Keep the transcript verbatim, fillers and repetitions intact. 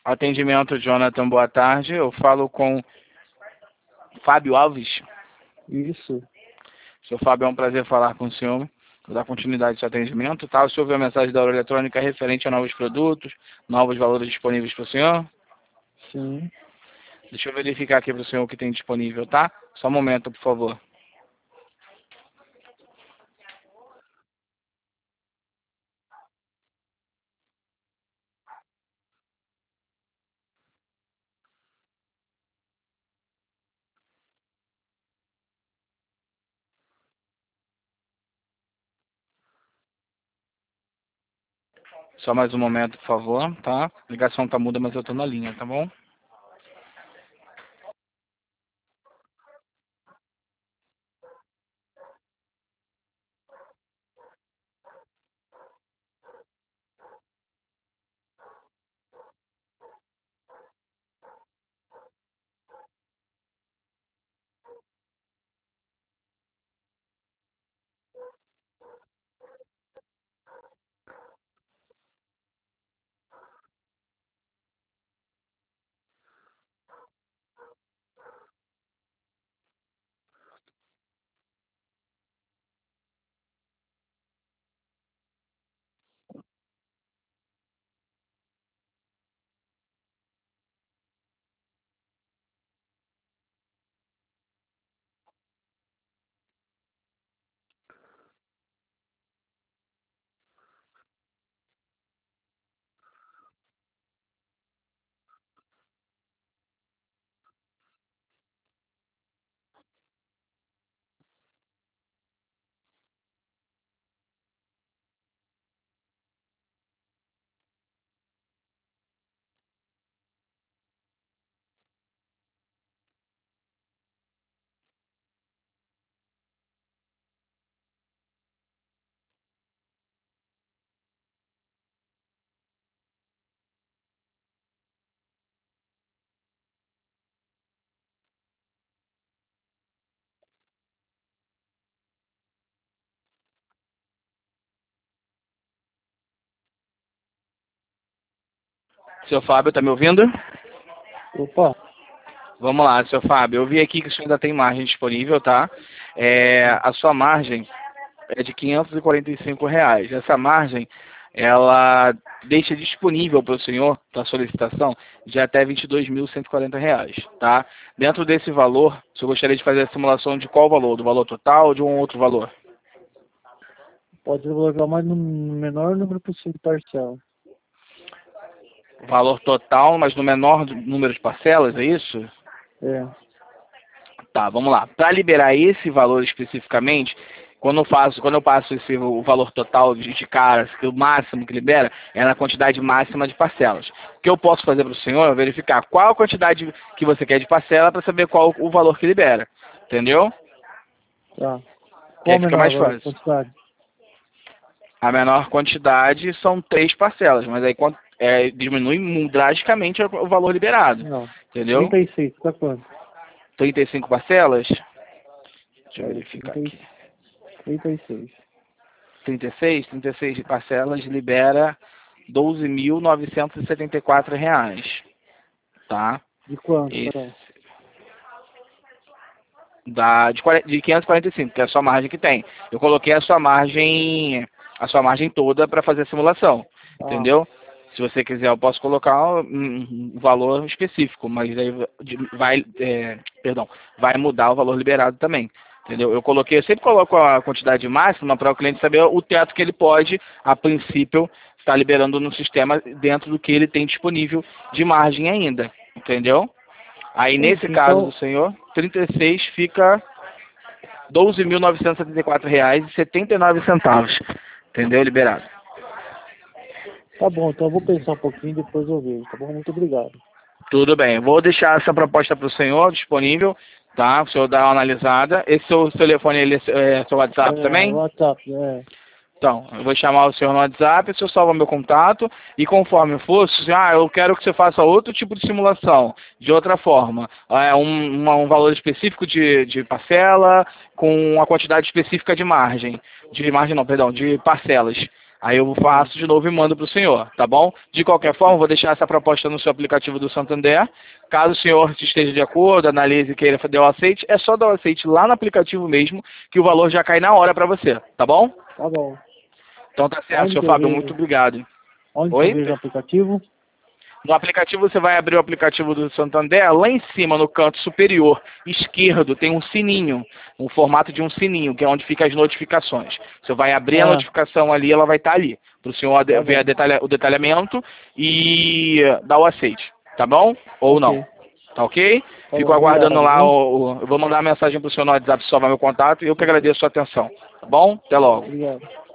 Atendimento, Jonathan, boa tarde. Eu falo com Fábio Alves. Isso. Seu Fábio, é um prazer falar com o senhor. Vou dar continuidade ao seu atendimento, tá? O senhor viu a mensagem da hora eletrônica referente a novos produtos, novos valores disponíveis para o senhor? Sim. Deixa eu verificar aqui para o senhor o que tem disponível, tá? Só um momento, por favor. Só mais um momento, por favor, tá? A ligação tá muda, mas eu tô na linha, tá bom? Seu Fábio, tá me ouvindo? Opa. Vamos lá, seu Fábio. Eu vi aqui que o senhor ainda tem margem disponível, tá? É, a sua margem é de quinhentos e quarenta e cinco reais. Essa margem, ela deixa disponível para o senhor, para solicitação, de até vinte e dois mil cento e quarenta reais, tá? Dentro desse valor, o senhor gostaria de fazer a simulação de qual valor? Do valor total ou de um outro valor? Pode colocar mais no menor número possível de parcela. Valor total, mas no menor número de parcelas, é isso? É. Tá, vamos lá. Para liberar esse valor especificamente, quando eu faço, quando eu passo esse o valor total de, de caras, que o máximo que libera é na quantidade máxima de parcelas. O que eu posso fazer para o senhor é verificar qual a quantidade que você quer de parcela para saber qual o valor que libera. Entendeu? Tá. Que aí Qual fica menor mais valor, fácil. quantidade? A menor quantidade são três parcelas, mas aí é, diminui drasticamente o valor liberado. Não. Entendeu? trinta e seis, tá quanto? trinta e cinco parcelas? Deixa eu É, verificar trinta e- aqui. trinta e seis. trinta e seis, trinta e seis parcelas libera doze mil novecentos e setenta e quatro reais, tá? De quanto, Esse Carol? dá de, quarenta de quinhentos e quarenta e cinco, que é a sua margem que tem. Eu coloquei a sua margem, a sua margem toda para fazer a simulação, Ah, entendeu? Se você quiser, eu posso colocar um, um valor específico, mas aí vai, é, perdão, vai mudar o valor liberado também. Entendeu? Eu coloquei, eu sempre coloco a quantidade máxima para o cliente saber o teto que ele pode, a princípio, estar liberando no sistema dentro do que ele tem disponível de margem ainda. Entendeu? Aí nesse entendi. caso do Então, senhor, trinta e seis fica doze mil novecentos e setenta e quatro reais e setenta e nove centavos. Entendeu? Liberado. tá bom. Então eu vou pensar um pouquinho e depois eu vejo, tá bom? Muito obrigado. Tudo bem. Vou deixar essa proposta para o senhor disponível, tá? O senhor dá uma analisada. Esse seu telefone, ele é seu WhatsApp É, também? WhatsApp, é. Então, eu vou chamar o senhor no WhatsApp, o senhor salva meu contato e conforme for, se, ah, eu quero que você faça outro tipo de simulação, de outra forma, é, um, uma- um valor específico de, de parcela, com uma quantidade específica de margem, de margem não, perdão, de parcelas. Aí eu faço de novo e mando para o senhor, tá bom? De qualquer forma, vou deixar essa proposta no seu aplicativo do Santander. Caso o senhor esteja de acordo, analise e queira fazer o aceite, é só dar o aceite lá no aplicativo mesmo, que o valor já cai na hora para você, tá bom? Tá bom. Então tá certo, Onde senhor que eu Fábio, vejo? muito obrigado. Onde Oi? que eu vejo o aplicativo? No aplicativo, você vai abrir o aplicativo do Santander, lá em cima, no canto superior esquerdo, tem um sininho, um formato de um sininho, que é onde ficam as notificações. Você vai abrir a Ah. notificação ali, ela vai estar ali, para o senhor Tá ver a bom. detalha, o detalhamento e dar o aceite, tá bom? Ou Ok. não, tá ok? Tá Fico bom, obrigado, aguardando lá, viu? o, o- eu vou mandar uma mensagem para o senhor no WhatsApp, salvar meu contato, e eu que agradeço a sua atenção, tá bom? Até logo. Obrigado.